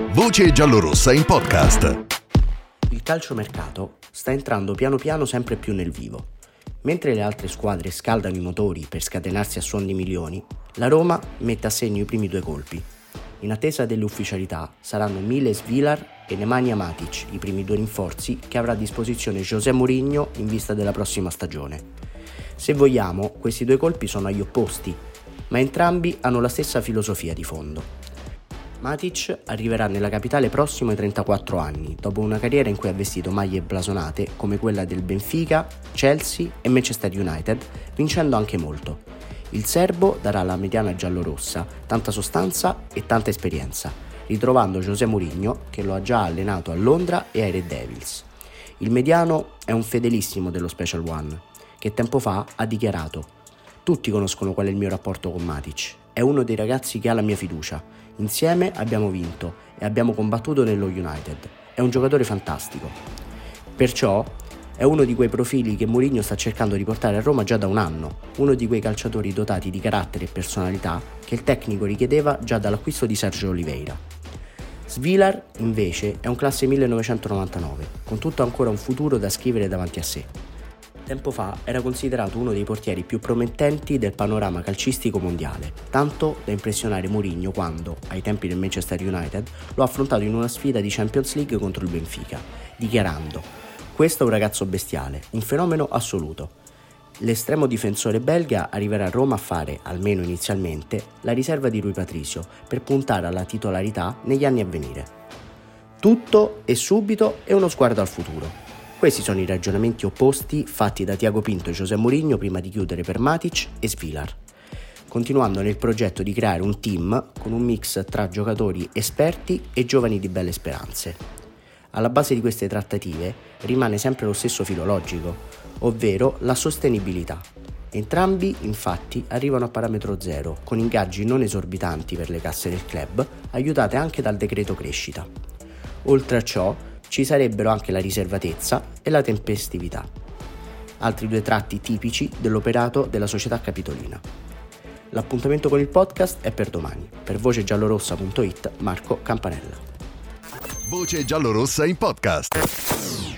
Voce giallorossa in podcast. Il calciomercato sta entrando piano piano sempre più nel vivo. Mentre le altre squadre scaldano i motori per scatenarsi a suon di milioni, la Roma mette a segno i primi due colpi. In attesa delle ufficialità saranno Miles Vilar e Nemanja Matic i primi due rinforzi che avrà a disposizione José Mourinho in vista della prossima stagione. Se vogliamo, questi due colpi sono agli opposti, ma entrambi hanno la stessa filosofia di fondo. Matic arriverà nella capitale prossimo ai 34 anni, dopo una carriera in cui ha vestito maglie blasonate come quella del Benfica, Chelsea e Manchester United, vincendo anche molto. Il serbo darà alla mediana giallorossa tanta sostanza e tanta esperienza, ritrovando José Mourinho che lo ha già allenato a Londra e ai Red Devils. Il mediano è un fedelissimo dello Special One, che tempo fa ha dichiarato: "Tutti conoscono qual è il mio rapporto con Matic, è uno dei ragazzi che ha la mia fiducia. Insieme abbiamo vinto e abbiamo combattuto nello United. È un giocatore fantastico". Perciò è uno di quei profili che Mourinho sta cercando di portare a Roma già da un anno, uno di quei calciatori dotati di carattere e personalità che il tecnico richiedeva già dall'acquisto di Sergio Oliveira. Svilar, invece, è un classe 1999, con tutto ancora un futuro da scrivere davanti a sé. Tempo fa era considerato uno dei portieri più promettenti del panorama calcistico mondiale, tanto da impressionare Mourinho quando, ai tempi del Manchester United, lo ha affrontato in una sfida di Champions League contro il Benfica, dichiarando: "Questo è un ragazzo bestiale, un fenomeno assoluto". L'estremo difensore belga arriverà a Roma a fare, almeno inizialmente, la riserva di Rui Patricio per puntare alla titolarità negli anni a venire. Tutto e subito e uno sguardo al futuro. Questi sono i ragionamenti opposti fatti da Tiago Pinto e José Mourinho prima di chiudere per Matic e Svilar, continuando nel progetto di creare un team con un mix tra giocatori esperti e giovani di belle speranze. Alla base di queste trattative rimane sempre lo stesso filo logico, ovvero la sostenibilità. Entrambi, infatti, arrivano a parametro zero, con ingaggi non esorbitanti per le casse del club, aiutate anche dal decreto crescita. Oltre a ciò, ci sarebbero anche la riservatezza e la tempestività, altri due tratti tipici dell'operato della società capitolina. L'appuntamento con il podcast è per domani. Per vocegiallorossa.it, Marco Campanella. Voce giallorossa in podcast.